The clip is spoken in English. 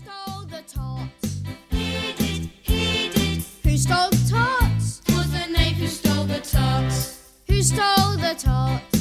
stole the tarts? He did. Who stole the tarts? Was the knave who stole the tarts. Who stole the tarts?